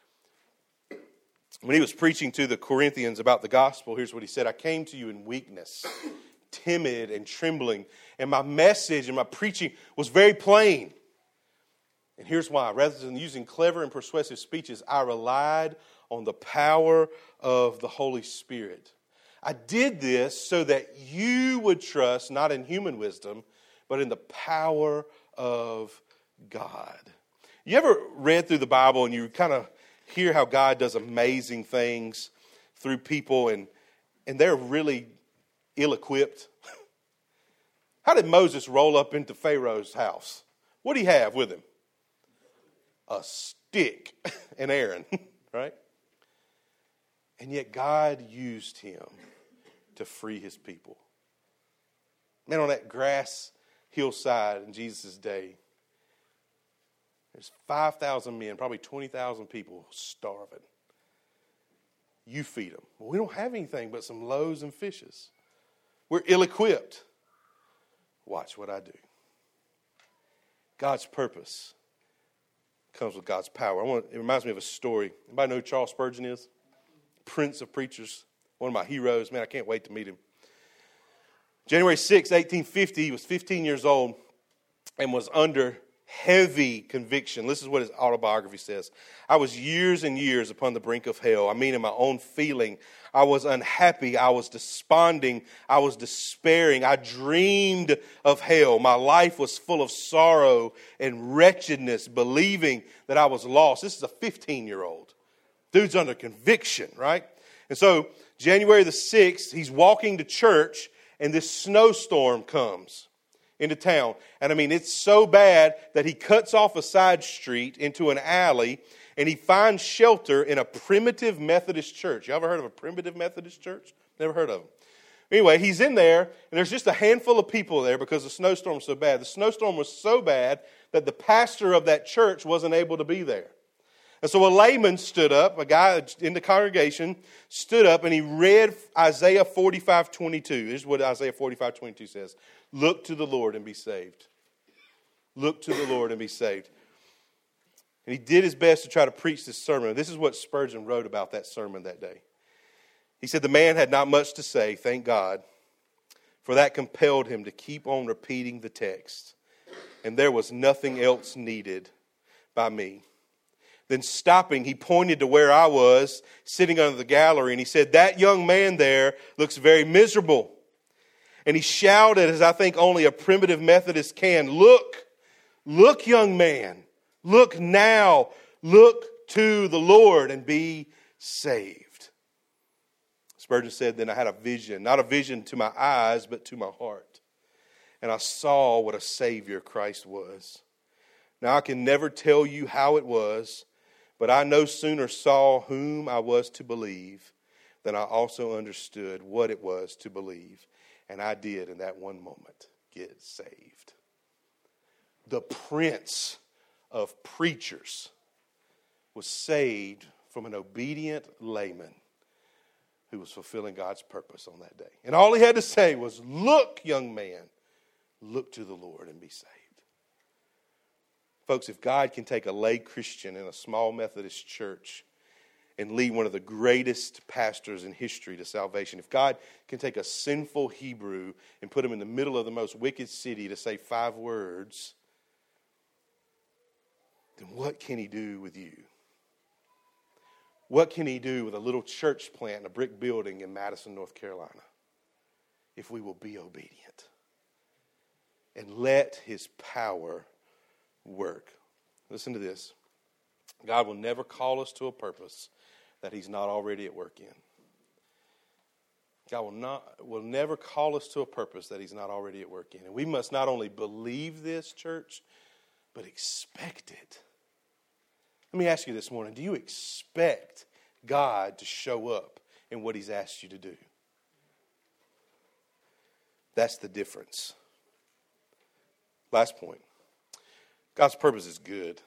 When he was preaching to the Corinthians about the gospel, here's what he said. I came to you in weakness, timid and trembling, and my message and my preaching was very plain. And here's why. Rather than using clever and persuasive speeches, I relied on the power of the Holy Spirit. I did this so that you would trust not in human wisdom, but in the power of God. You ever read through the Bible and you kind of hear how God does amazing things through people and, and they're really ill-equipped? How did Moses roll up into Pharaoh's house? What did he have with him? A stick and Aaron, right? And yet God used him to free his people. Man, on that grass hillside in Jesus' day, there's five thousand men, probably twenty thousand people starving. You feed them. Well, we don't have anything but some loaves and fishes. We're ill-equipped. Watch what I do. God's purpose comes with God's power. I want, it reminds me of a story. Anybody know who Charles Spurgeon is? Prince of preachers. One of my heroes. Man, I can't wait to meet him. January sixth, eighteen fifty, he was fifteen years old and was under heavy conviction. This is what his autobiography says. I was years and years upon the brink of hell. I mean, in my own feeling, I was unhappy. I was desponding. I was despairing. I dreamed of hell. My life was full of sorrow and wretchedness, believing that I was lost. This is a fifteen-year-old. Dude's under conviction, right? And so, January the sixth, he's walking to church, and this snowstorm comes into town. And I mean, it's so bad that he cuts off a side street into an alley, and he finds shelter in a primitive Methodist church. You ever heard of a primitive Methodist church? Never heard of them. Anyway, he's in there, and there's just a handful of people there because the snowstorm was so bad. The snowstorm was so bad that the pastor of that church wasn't able to be there. And so a layman stood up, a guy in the congregation stood up, and he read Isaiah forty-five twenty-two. Here's what Isaiah forty-five twenty-two says. Look to the Lord and be saved. Look to the Lord and be saved. And he did his best to try to preach this sermon. This is what Spurgeon wrote about that sermon that day. He said, the man had not much to say, thank God, for that compelled him to keep on repeating the text. And there was nothing else needed by me. Then stopping, he pointed to where I was, sitting under the gallery, and he said, that young man there looks very miserable. And he shouted, as I think only a primitive Methodist can, look, look, young man, look now, look to the Lord and be saved. Spurgeon said, then I had a vision, not a vision to my eyes, but to my heart. And I saw what a Savior Christ was. Now I can never tell you how it was, but I no sooner saw whom I was to believe than I also understood what it was to believe. And I did in that one moment get saved. The prince of preachers was saved from an obedient layman who was fulfilling God's purpose on that day. And all he had to say was, look, young man, look to the Lord and be saved. Folks, if God can take a lay Christian in a small Methodist church and lead one of the greatest pastors in history to salvation, if God can take a sinful Hebrew and put him in the middle of the most wicked city to say five words, then what can he do with you? What can he do with a little church plant in a brick building in Madison, North Carolina, if we will be obedient and let his power work? Listen to this. God will never call us to a purpose that he's not already at work in. God will not will never call us to a purpose that he's not already at work in. And we must not only believe this, church, but expect it. Let me ask you this morning, do you expect God to show up in what he's asked you to do? That's the difference. Last point. God's purpose is good.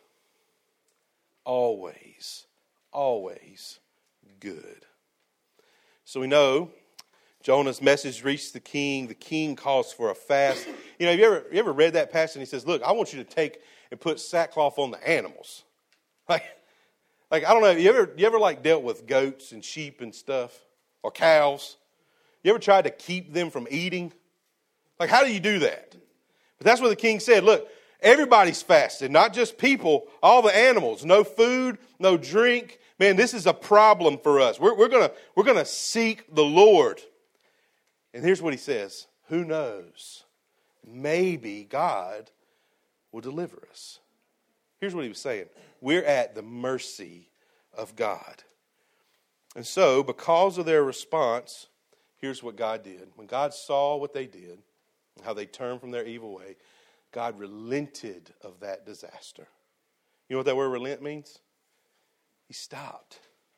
Always, always good. So we know Jonah's message reached the king. The king calls for a fast. You know, have you ever, you ever read that passage and he says, look, I want you to take and put sackcloth on the animals. Like, like I don't know, you ever, you ever like dealt with goats and sheep and stuff? Or cows? You ever tried to keep them from eating? Like, how do you do that? But that's what the king said. Look, everybody's fasted, not just people, all the animals. No food, no drink. Man, this is a problem for us. We're, we're gonna we're gonna seek the Lord. And here's what he says. Who knows? Maybe God will deliver us. Here's what he was saying. We're at the mercy of God. And so, because of their response, here's what God did. When God saw what they did, how they turned from their evil way, God relented of that disaster. You know what that word relent means? He stopped.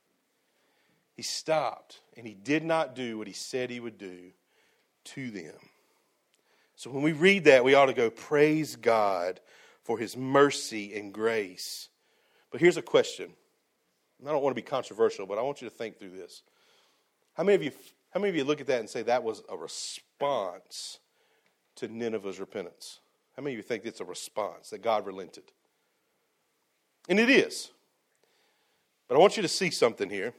He stopped, and he did not do what he said he would do to them. So when we read that, we ought to go, praise God for his mercy and grace. But here's a question. I don't want to be controversial, but I want you to think through this. How many of you, how many of you look at that and say that was a response to Nineveh's repentance? How many of you think it's a response, that God relented? And it is. But I want you to see something here.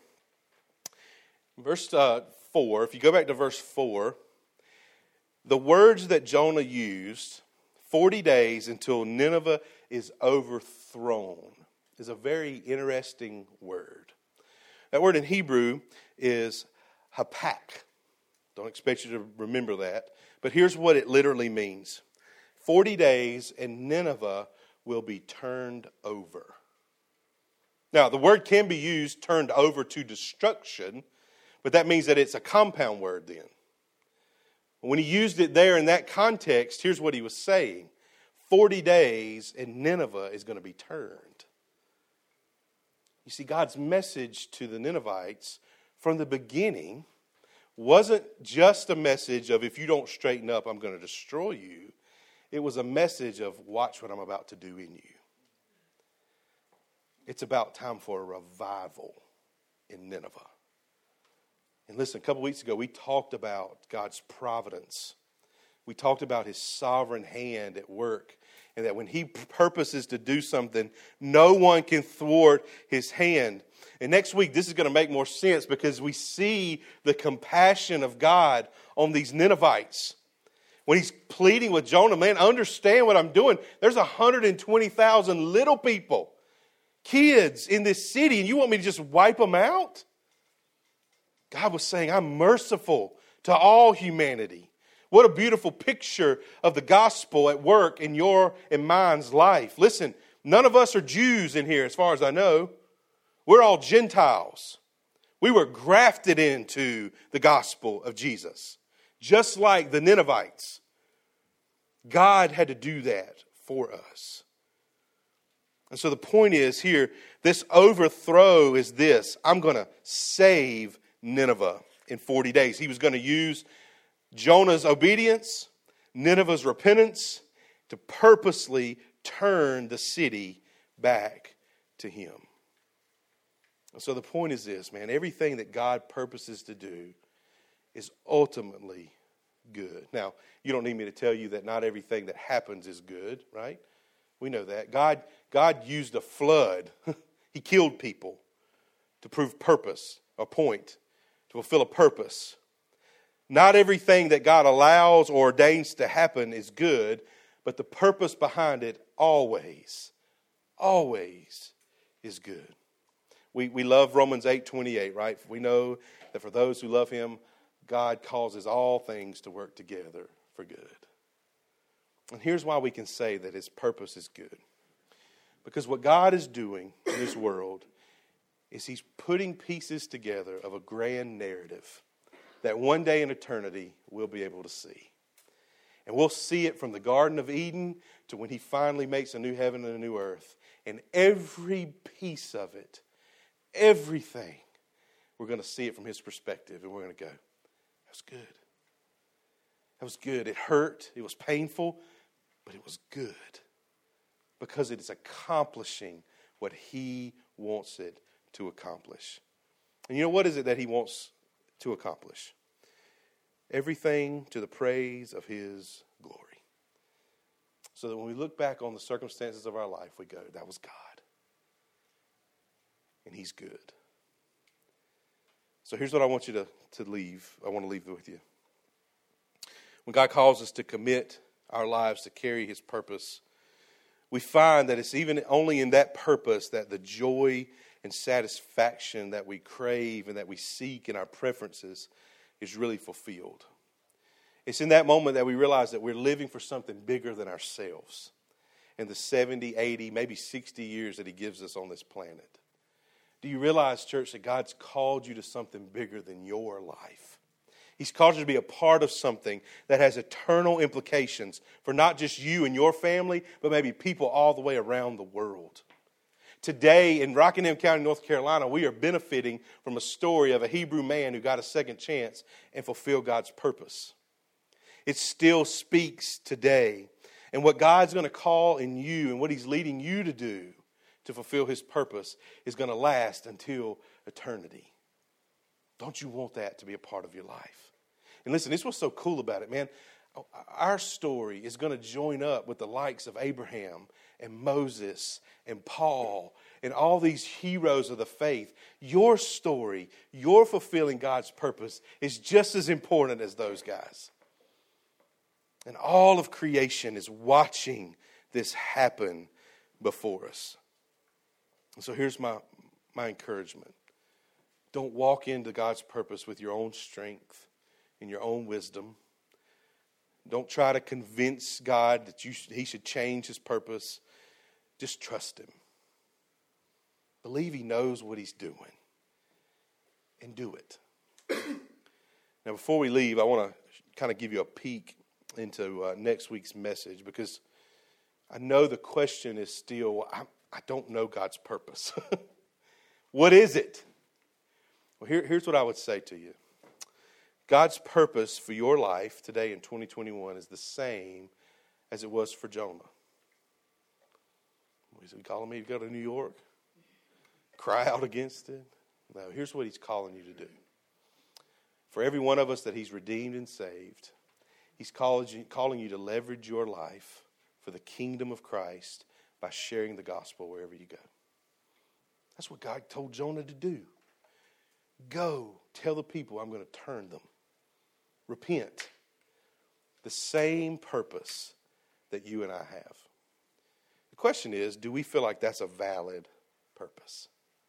Verse uh, four, if you go back to verse four, the words that Jonah used, forty days until Nineveh is overthrown, is a very interesting word. That word in Hebrew is hapak. Don't expect you to remember that. But here's what it literally means. forty days and Nineveh will be turned over. Now, the word can be used, turned over to destruction, but that means that it's a compound word then. When he used it there in that context, here's what he was saying. forty days and Nineveh is going to be turned. You see, God's message to the Ninevites from the beginning wasn't just a message of, if you don't straighten up, I'm going to destroy you. It was a message of, watch what I'm about to do in you. It's about time for a revival in Nineveh. And listen, a couple weeks ago, we talked about God's providence. We talked about his sovereign hand at work. And that when he purposes to do something, no one can thwart his hand. And next week, this is going to make more sense because we see the compassion of God on these Ninevites. When he's pleading with Jonah, man, understand what I'm doing. There's one hundred twenty thousand little people, kids in this city, and you want me to just wipe them out? God was saying, I'm merciful to all humanity. What a beautiful picture of the gospel at work in your and mine's life. Listen, none of us are Jews in here as far as I know. We're all Gentiles. We were grafted into the gospel of Jesus. Just like the Ninevites. God had to do that for us. And so the point is here, this overthrow is this. I'm going to save Nineveh in forty days. He was going to use Jonah's obedience, Nineveh's repentance, to purposely turn the city back to him. And so the point is this, man, everything that God purposes to do is ultimately good. Now, you don't need me to tell you that not everything that happens is good, right? We know that. God, God used a flood. He killed people to prove purpose, a point, to fulfill a purpose. Not everything that God allows or ordains to happen is good, but the purpose behind it always, always is good. We we love Romans eight twenty-eight, right? We know that for those who love him, God causes all things to work together for good. And here's why we can say that his purpose is good. Because what God is doing in this world is he's putting pieces together of a grand narrative that one day in eternity we'll be able to see. And we'll see it from the Garden of Eden to when he finally makes a new heaven and a new earth. And every piece of it, everything, we're going to see it from his perspective. And we're going to go, that was good. That was good. It hurt. It was painful. But it was good. Because it is accomplishing what he wants it to accomplish. And you know what is it that he wants to accomplish? Everything to the praise of his glory. So that when we look back on the circumstances of our life, we go, that was God. And he's good. So here's what I want you to, to leave. I want to leave with you. When God calls us to commit our lives to carry his purpose, we find that it's even only in that purpose that the joy and satisfaction that we crave and that we seek in our preferences is really fulfilled. It's in that moment that we realize that we're living for something bigger than ourselves in the seventy, eighty, maybe sixty years that he gives us on this planet. Do you realize, church, that God's called you to something bigger than your life? He's called you to be a part of something that has eternal implications for not just you and your family, but maybe people all the way around the world. Today in Rockingham County, North Carolina, we are benefiting from a story of a Hebrew man who got a second chance and fulfilled God's purpose. It still speaks today. And what God's going to call in you and what he's leading you to do to fulfill his purpose is going to last until eternity. Don't you want that to be a part of your life? And listen, this is what's so cool about it, man. Our story is going to join up with the likes of Abraham and Moses and Paul and all these heroes of the faith. Your story, your fulfilling God's purpose is just as important as those guys. And all of creation is watching this happen before us. And so here's my, my encouragement. Don't walk into God's purpose with your own strength and your own wisdom. Don't try to convince God that you should, he should change his purpose. Just trust him. Believe he knows what he's doing. And do it. Now, before we leave, I want to kind of give you a peek into uh, next week's message, because I know the question is still, I, I don't know God's purpose. What is it? Well, here, here's what I would say to you. God's purpose for your life today in twenty twenty-one is the same as it was for Jonah. Is he calling me to go to New York? Cry out against it? No, here's what he's calling you to do. For every one of us that he's redeemed and saved, he's calling you, calling you to leverage your life for the kingdom of Christ by sharing the gospel wherever you go. That's what God told Jonah to do. Go, tell the people I'm going to turn them. Repent. The same purpose that you and I have. The question is, do we feel like that's a valid purpose?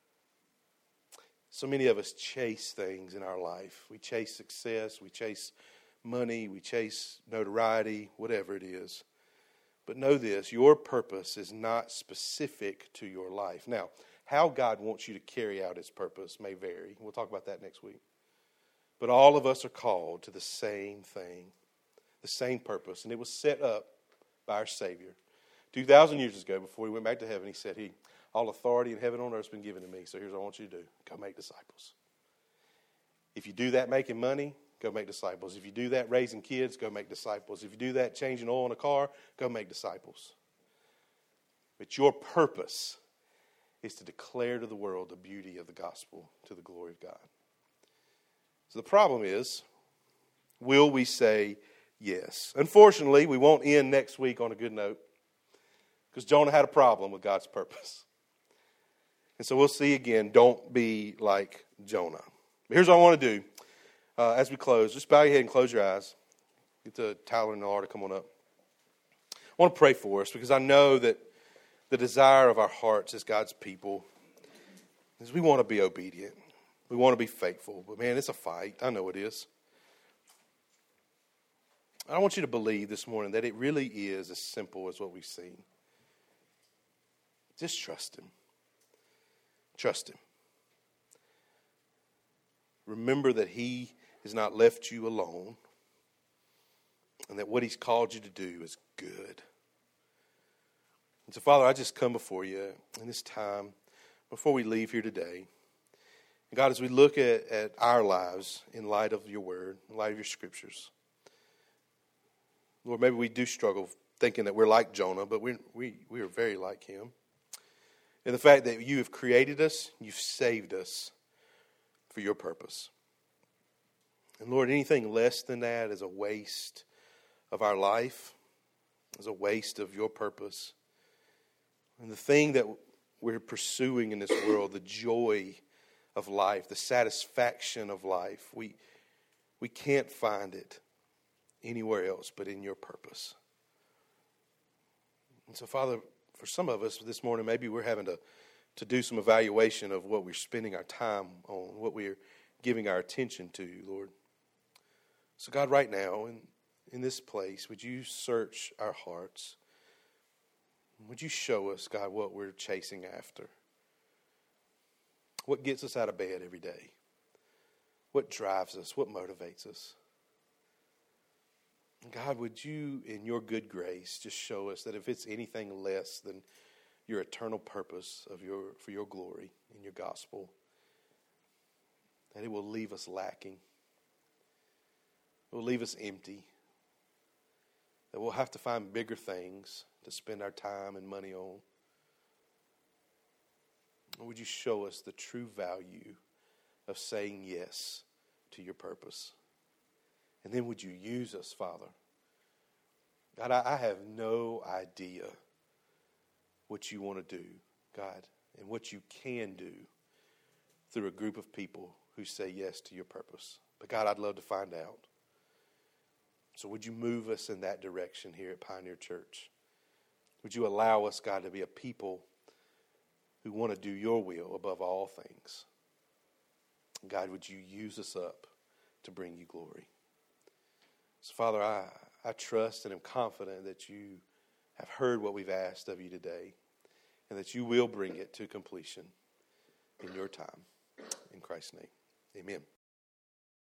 So many of us chase things in our life. We chase success, we chase money, we chase notoriety, whatever it is. But know this, your purpose is not specific to your life. Now, how God wants you to carry out his purpose may vary. We'll talk about that next week. But all of us are called to the same thing, the same purpose. And it was set up by our Savior. two thousand years ago, before he went back to heaven, he said, he, all authority in heaven and on earth has been given to me. So here's what I want you to do. Go make disciples. If you do that making money, go make disciples. If you do that raising kids, go make disciples. If you do that changing oil in a car, go make disciples. But your purpose is to declare to the world the beauty of the gospel to the glory of God. So the problem is, will we say yes? Unfortunately, we won't end next week on a good note. Because Jonah had a problem with God's purpose. And so we'll see again, don't be like Jonah. But here's what I want to do. Uh, as we close, just bow your head and close your eyes. Get the Tyler and the Laura to come on up. I want to pray for us because I know that the desire of our hearts as God's people is we want to be obedient. We want to be faithful. But man, it's a fight. I know it is. I want you to believe this morning that it really is as simple as what we've seen. Just trust Him. Trust Him. Remember that He has not left you alone and that what He's called you to do is good. And so, Father, I just come before you in this time before we leave here today. And God, as we look at, at our lives in light of your word, in light of your scriptures, Lord, maybe we do struggle thinking that we're like Jonah, but we we we are very like him. And the fact that you have created us, you've saved us for your purpose. And Lord, anything less than that is a waste of our life, is a waste of your purpose. And the thing that we're pursuing in this world, the joy of life, the satisfaction of life, we we can't find it anywhere else but in your purpose. And so, Father, for some of us this morning, maybe we're having to, to do some evaluation of what we're spending our time on, what we're giving our attention to, Lord. So, God, right now, in, in this place, would you search our hearts? Would you show us, God, what we're chasing after? What gets us out of bed every day? What drives us? What motivates us? God, would you, in your good grace, just show us that if it's anything less than your eternal purpose of your for your glory in your gospel, that it will leave us lacking. It will leave us empty. That we'll have to find bigger things to spend our time and money on. Or would you show us the true value of saying yes to your purpose? And then would you use us, Father? God, I, I have no idea what you want to do, God, and what you can do through a group of people who say yes to your purpose. But God, I'd love to find out. So would you move us in that direction here at Pioneer Church? Would you allow us, God, to be a people who want to do your will above all things? God, would you use us up to bring you glory? So, Father, I, I trust and am confident that you have heard what we've asked of you today and that you will bring it to completion in your time. In Christ's name, amen.